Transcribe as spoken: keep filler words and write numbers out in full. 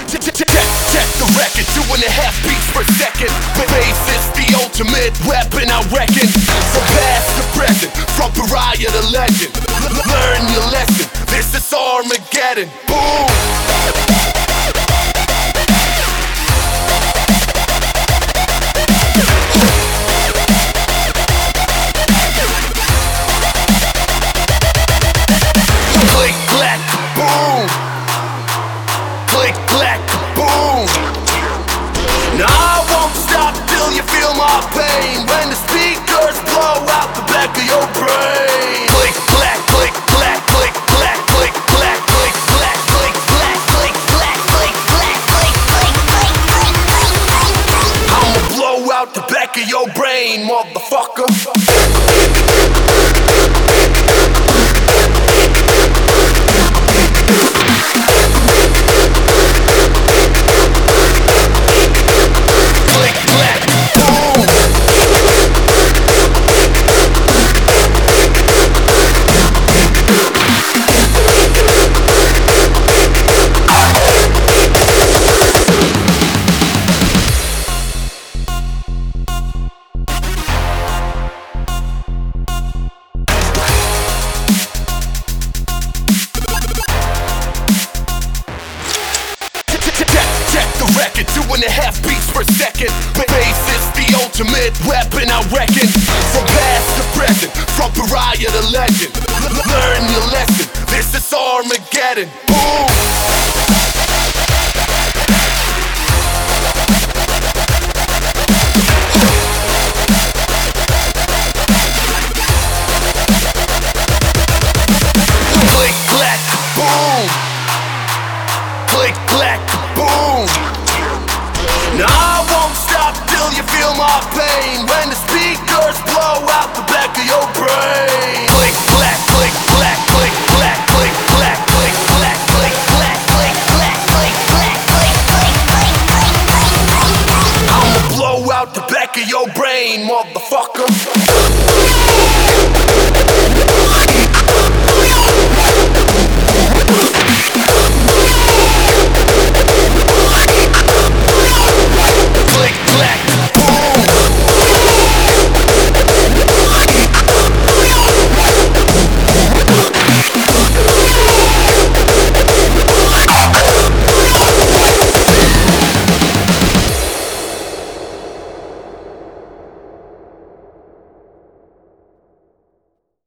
Check the record, two and a half beats per second. Bass is the ultimate weapon, I reckon. From past to present, from pariah to legend. Learn your lesson, this is Armageddon. Boom! Click, clack, boom. Click, clack, boom. Now I won't stop till you feel my pain. When the speakers blow out the back of your brain. Click, clack, click, clack, click, clack, click, clack, click, clack, click, clack, click, clack, click, clack, click, click, click, click, click. I'ma blow out the back of your brain, motherfucker. Two and a half beats per second. Bass is the ultimate weapon, I reckon. From past to present, from pariah to legend. Learn your lesson, this is Armageddon. Boom! Click, clack, boom. Click, clack, boom. Now I won't stop till you feel my pain. When the speakers blow out the back of your brain. Click, clack, click, clack, click, clack, click, clack, click, clack, click, clack, click, clack, click, clack, click, click, click, click, click. I'ma blow out the back of your brain, motherfucker.